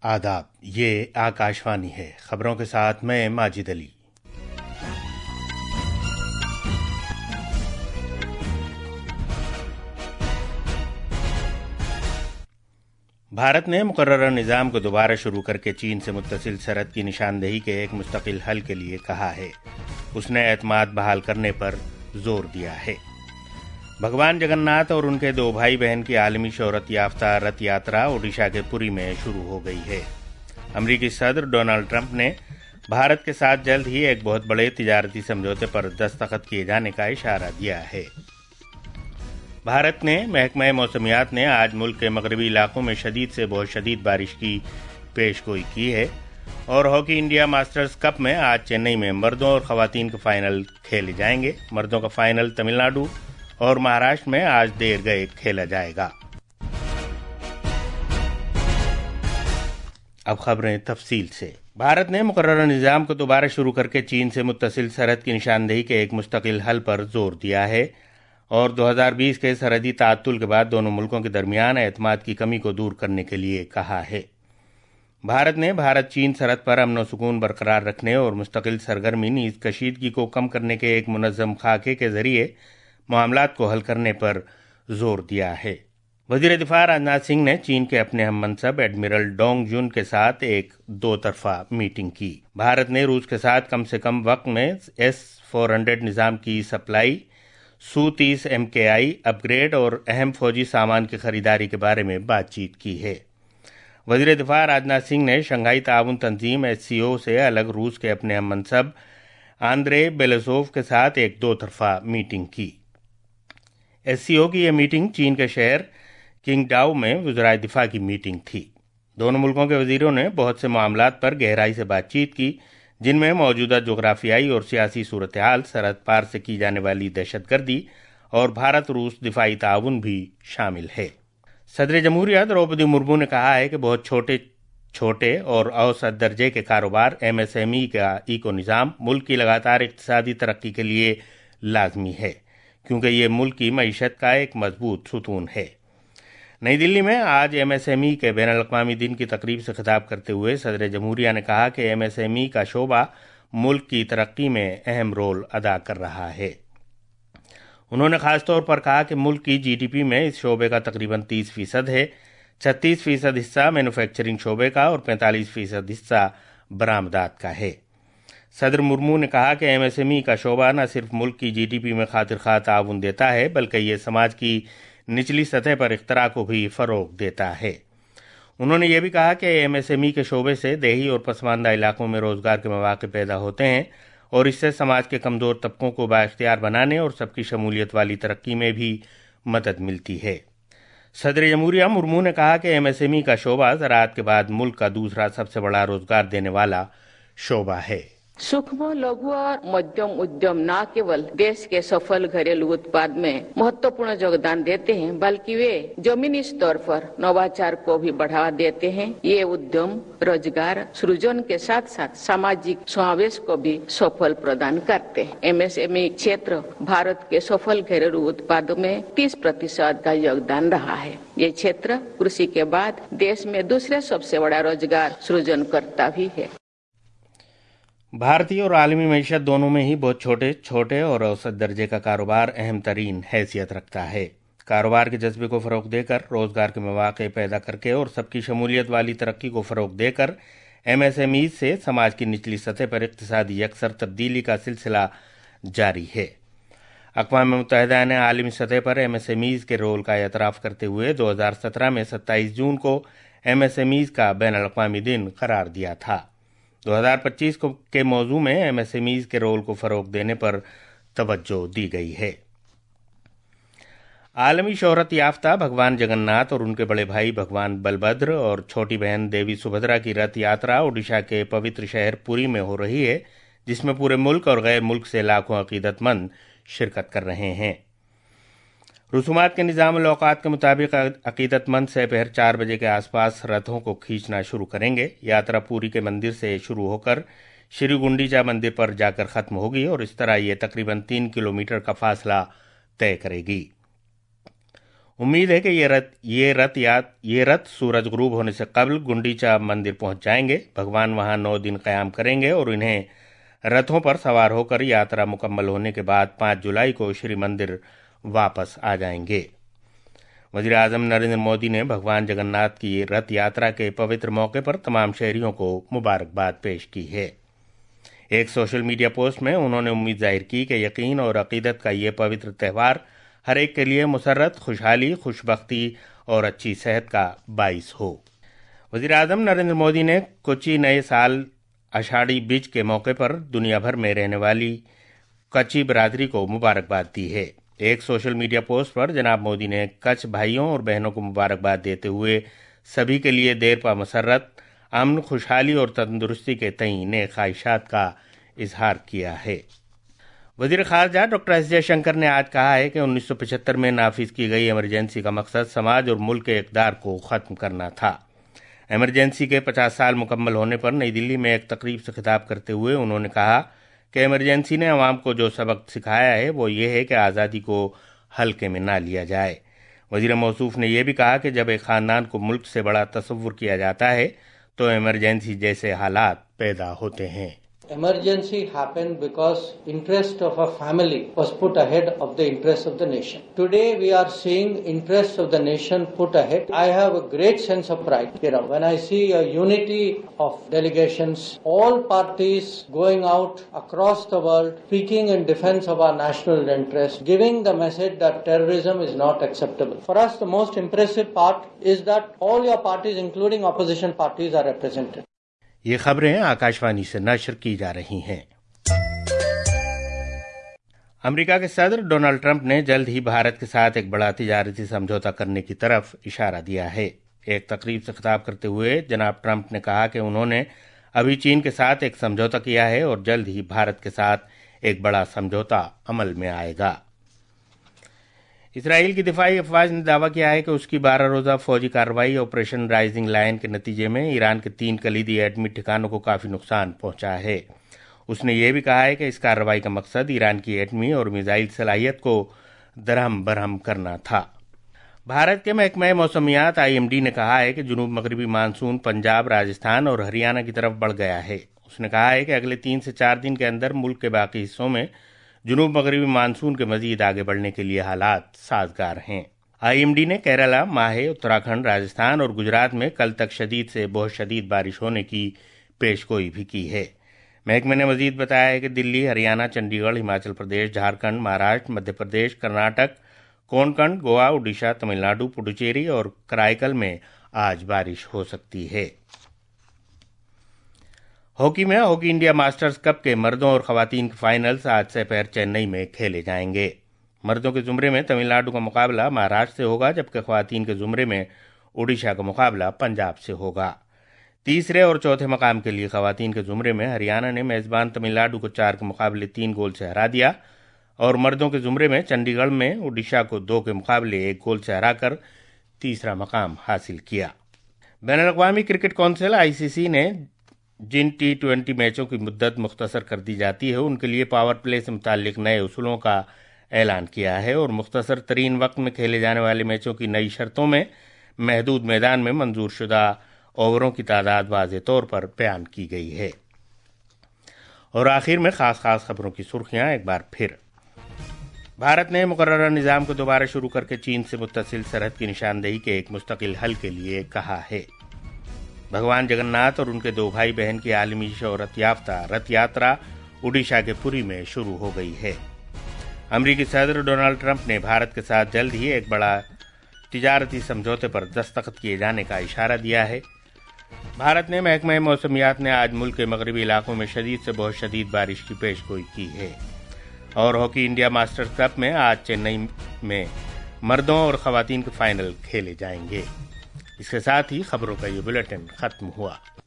आदाब, ये आकाशवाणी है। खबरों के साथ मैं माजिद अली। भारत ने मुकर्रर निज़ाम को दोबारा शुरू करके चीन से मुत्तसिल सरहद की निशानदेही के एक मुस्तकिल हल के लिए कहा है। उसने एतमाद बहाल करने पर जोर दिया है। भगवान जगन्नाथ और उनके दो भाई बहन की आलमी शोहरत याफ्ता रथ यात्रा ओडिशा के पुरी में शुरू हो गई है। अमरीकी सदर डोनाल्ड ट्रंप ने भारत के साथ जल्द ही एक बहुत बड़े तिजारती समझौते पर दस्तखत किए जाने का इशारा दिया है। भारत ने महकमा मौसमियात ने आज मुल्क के मगरबी इलाकों में शदीद से बहुत शदीद बारिश की पेशगोई की है। और हॉकी इंडिया मास्टर्स कप में आज चेन्नई में मर्दों और खवातीन के फाइनल खेले जाएंगे। मर्दों का फाइनल तमिलनाडु और महाराष्ट्र में आज देर गए खेला जाएगा। अब खबरें तफसील से। भारत ने मुकर्रर निज़ाम को दोबारा शुरू करके चीन से मुत्तसिल सरहद की निशानदेही के एक मुस्तकिल हल पर जोर दिया है और 2020 के सरहदी ताअत्तुल के बाद दोनों मुल्कों के दरमियान एतमाद की कमी को दूर करने के लिए कहा है। भारत ने भारत चीन सरहद पर अमन व सुकून बरकरार रखने और मुस्तकिल सरगर्मी नीज़ कशीदगी को कम करने के एक मुनज़्ज़म खाके के जरिए मामलात को हल करने पर जोर दिया है। वज़ीर दिफा राजनाथ सिंह ने चीन के अपने हम मनसब एडमिरल डोंग जुन के साथ एक दो तरफा मीटिंग की। भारत ने रूस के साथ कम से कम वक्त में S-400 निज़ाम की सप्लाई, Su-30 MKI अपग्रेड और अहम फौजी सामान की खरीदारी के बारे में बातचीत की है। वज़ीर दिफा राजनाथ सिंह ने शंघाई ताउन तंजीम SCO से अलग रूस के अपने हम मनसब आंद्रे बेलेज़ोव के साथ एक दो तरफा मीटिंग की। SCO की यह मीटिंग चीन के शहर किंगडाओ में वज़राए दिफा की मीटिंग थी। दोनों मुल्कों के वज़ीरों ने बहुत से मामलात पर गहराई से बातचीत की, जिनमें मौजूदा जोग्राफियाई और सियासी सूरत हाल, सरहद पार से की जाने वाली दहशतगर्दी और भारत रूस दिफाई ताउन भी शामिल है। सदर जमहूरियत द्रौपदी मुर्मू ने कहा है कि बहुत छोटे और औसत दर्जे के कारोबार MSME का इको निज़ाम मुल्क की लगातार इक़्तिसादी तरक्की के लिए लाजमी है, क्योंकि ये मुल्क की मईशत का एक मजबूत सुतून है। नई दिल्ली में आज MSME के बैनुल-अक़वामी दिन की तकरीब से खिताब करते हुए सदर जमहूरिया ने कहा कि MSME का शोबा मुल्क की तरक्की में अहम रोल अदा कर रहा है। उन्होंने खास तौर पर कहा कि मुल्क की GDP में इस शोबे का तकरीबन 30% है। 36% हिस्सा मैन्युफैक्चरिंग शोबे का और 45% हिस्सा बरामदात का है। सदर मुर्मू ने कहा कि MSME का शोबा न सिर्फ मुल्क की GDP में खातिर खा ताउन देता है, बल्कि ये समाज की निचली सतह पर इख्तरा को भी फ़रोग़ देता है। उन्होंने ये भी कहा कि MSME के शोबे से देही और पसमानदा इलाकों में रोज़गार के मौक़े पैदा होते हैं और इससे समाज के कमज़ोर तबकों को बाइख्तियार बनाने और सबकी शमूलियत वाली तरक्की में भी मदद मिलती है। सदर जमहूरिया मुर्मू ने कहा कि MSME का शोबा ज़राअत के बाद मुल्क का दूसरा सबसे बड़ा रोज़गार देने वाला शोबा है। सूक्ष्म, लघु और मध्यम उद्यम न केवल देश के सफल घरेलू उत्पाद में महत्वपूर्ण योगदान देते हैं, बल्कि वे जमीनी स्तर पर नवाचार को भी बढ़ावा देते हैं। ये उद्यम रोजगार सृजन के साथ साथ सामाजिक समावेश को भी सफल प्रदान करते हैं। MSME क्षेत्र भारत के सफल घरेलू उत्पादों में 30% का योगदान रहा है। ये क्षेत्र कृषि के बाद देश में दूसरे सबसे बड़ा रोजगार सृजन करता भी है। भारतीय और आलमी मईशत दोनों में ही बहुत छोटे और औसत दर्जे का कारोबार अहम तरीन हैसियत रखता है। कारोबार के जज्बे को फ़रोग़ देकर, रोज़गार के मौक़े पैदा करके और सबकी शमूलियत वाली तरक्की को फ़रोग़ देकर MSME से समाज की निचली सतह पर इक़्तिसादी यकसर तब्दीली का सिलसिला जारी है। अक़वाम मुत्तहिदा ने आलमी सतह पर MSMEs के रोल का एतराफ़ करते हुए 2017 में 27 जून को MSMEs का बैनुल-अक़वामी दिन करार दिया था। 2025 के मौजू में MSMEs के रोल को फ़रोग़ देने पर तवज्जो दी गई है। आलमी शोहरत याफ्ता भगवान जगन्नाथ और उनके बड़े भाई भगवान बलभद्र और छोटी बहन देवी सुभद्रा की रथ यात्रा ओडिशा के पवित्र शहर पुरी में हो रही है, जिसमें पूरे मुल्क और गैर मुल्क से लाखों अकीदतमंद शिरकत कर रहे हैं। रसूमात के निज़ाम औक़ात के मुताबिक अकीदतमंद दोपहर 4 बजे के आसपास रथों को खींचना शुरू करेंगे। यात्रा पुरी के मंदिर से शुरू होकर श्री गुंडीचा मंदिर पर जाकर ख़त्म होगी और इस तरह ये तकरीबन 3 किलोमीटर का फासला तय करेगी। امید ہے کہ یہ رتھ سورج غروب ہونے سے قبل گنڈیچا مندر پہنچ جائیں گے۔ بھگوان وہاں 9 دن قیام کریں گے اور انہیں رتھوں پر سوار ہو کر یاترا مکمل ہونے کے بعد 5 جولائی کو شری مندر واپس آ جائیں گے۔ وزیر اعظم نریندر مودی نے بھگوان جگن ناتھ کی رتھ یاترا کے پوتر موقع پر تمام شہریوں کو مبارکباد پیش کی ہے۔ ایک سوشل میڈیا پوسٹ میں انہوں نے امید ظاہر کی کہ یقین اور عقیدت کا یہ پوتر تہوار ہر ایک کے لیے مسرت، خوشحالی، خوشبختی اور اچھی صحت کا باعث ہو۔ وزیر اعظم نریندر مودی نے کوچی نئے سال آشاڑھی بیج کے موقع پر دنیا بھر میں رہنے والی کچھی برادری کو مبارکباد دی ہے۔ ایک سوشل میڈیا پوسٹ پر جناب مودی نے کچھ بھائیوں اور بہنوں کو مبارکباد دیتے ہوئے سبھی کے لیے دیر پا مسرت، امن، خوشحالی اور تندرستی کے تئیں نیک خواہشات کا اظہار کیا ہے۔ وزیر خارجہ ڈاکٹر ایس جے شنکر نے آج کہا ہے کہ 1975 میں نافذ کی گئی ایمرجنسی کا مقصد سماج اور ملک کے اقدار کو ختم کرنا تھا۔ ایمرجنسی کے 50 سال مکمل ہونے پر نئی دلی میں ایک تقریب سے خطاب کرتے ہوئے انہوں نے کہا کہ ایمرجنسی نے عوام کو جو سبق سکھایا ہے وہ یہ ہے کہ آزادی کو ہلکے میں نہ لیا جائے۔ وزیر موصوف نے یہ بھی کہا کہ جب ایک خاندان کو ملک سے بڑا تصور کیا جاتا ہے تو ایمرجنسی جیسے حالات پیدا ہوتے ہیں۔ Emergency happened because interest of a family was put ahead of the interest of the nation. Today we are seeing interest of the nation put ahead. I have a great sense of pride when I see a unity of delegations, all parties going out across the world, speaking in defense of our national interest, giving the message that terrorism is not acceptable. For us, the most impressive part is that all your parties, including opposition parties, are represented. یہ خبریں آکاشوانی سے نشر کی جا رہی ہیں۔ امریکہ کے صدر ڈونلڈ ٹرمپ نے جلد ہی بھارت کے ساتھ ایک بڑا تجارتی سمجھوتا کرنے کی طرف اشارہ دیا ہے۔ ایک تقریب سے خطاب کرتے ہوئے جناب ٹرمپ نے کہا کہ انہوں نے ابھی چین کے ساتھ ایک سمجھوتا کیا ہے اور جلد ہی بھارت کے ساتھ ایک بڑا سمجھوتا عمل میں آئے گا۔ اسرائیل کی دفاعی افواج نے دعویٰ کیا ہے کہ اس کی 12 روزہ فوجی کارروائی آپریشن رائزنگ لائن کے نتیجے میں ایران کے 3 کلیدی ایٹمی ٹھکانوں کو کافی نقصان پہنچا ہے۔ اس نے یہ بھی کہا ہے کہ اس کارروائی کا مقصد ایران کی ایٹمی اور میزائل صلاحیت کو درہم برہم کرنا تھا۔ بھارت کے محکمہ موسمیات IMD نے کہا ہے کہ جنوب مغربی مانسون پنجاب، راجستھان اور ہریانہ کی طرف بڑھ گیا ہے۔ اس نے کہا ہے کہ اگلے 3 سے 4 دن کے اندر ملک کے باقی حصوں میں جنوب مغربی مانسون کے مزید آگے بڑھنے کے لیے حالات سازگار ہیں۔ IMD نے کیرالہ، ماہے، اتراکھنڈ، راجستھان اور گجرات میں کل تک شدید سے بہت شدید بارش ہونے کی پیشگوئی بھی کی ہے۔ محکمے نے مزید بتایا ہے کہ دلی، ہریانہ، چنڈی گڑھ، ہماچل پردیش، جھارکھنڈ، مہاراشٹر، مدھیہ پردیش، کرناٹک، کونکن، گوا، اڈیشہ، تمل ناڈو، پڈوچیری اور کرائیکل میں آج بارش ہو سکتی ہے۔ ہاکی میں ہاکی انڈیا ماسٹرز کپ کے مردوں اور خواتین کے فائنلز آج سے پیر چنئی میں کھیلے جائیں گے۔ مردوں کے زمرے میں تمل ناڈو کا مقابلہ مہاراشٹر سے ہوگا، جبکہ خواتین کے زمرے میں اڈیشہ کا مقابلہ پنجاب سے ہوگا۔ تیسرے اور چوتھے مقام کے لیے خواتین کے زمرے میں ہریانہ نے میزبان تمل ناڈو کو 4 کے مقابلے 3 گول سے ہرا دیا اور مردوں کے زمرے میں چنڈی گڑھ میں اڈیشہ کو 2 کے مقابلے 1 گول سے ہرا کر تیسرا مقام حاصل کیا۔ بین الاقوامی کرکٹ کونسل ICC نے جن T20 میچوں کی مدت مختصر کر دی جاتی ہے ان کے لیے پاور پلے سے متعلق نئے اصولوں کا اعلان کیا ہے اور مختصر ترین وقت میں کھیلے جانے والے میچوں کی نئی شرطوں میں محدود میدان میں منظور شدہ اووروں کی تعداد واضح طور پر بیان کی گئی ہے۔ اور آخر میں خاص خبروں کی سرخیاں ایک بار پھر۔ بھارت نے مقررہ نظام کو دوبارہ شروع کر کے چین سے متصل سرحد کی نشاندہی کے ایک مستقل حل کے لیے کہا ہے۔ بھگوان جگن ناتھ اور ان کے 2 بھائی بہن کی عالمی شہرت یافتہ رتھ یاترا اڈیشہ کے پوری میں شروع ہو گئی ہے۔ امریکی صدر ڈونلڈ ٹرمپ نے بھارت کے ساتھ جلد ہی ایک بڑا تجارتی سمجھوتے پر دستخط کیے جانے کا اشارہ دیا ہے۔ بھارت نے محکمہ موسمیات نے آج ملک کے مغربی علاقوں میں شدید سے بہت شدید بارش کی پیشگوئی کی ہے۔ اور ہاکی انڈیا ماسٹرز کپ میں آج چنئی میں مردوں اور خواتین کے فائنل کھیلے جائیں گے۔ اس کے ساتھ ہی خبروں کا یہ بلیٹن ختم ہوا۔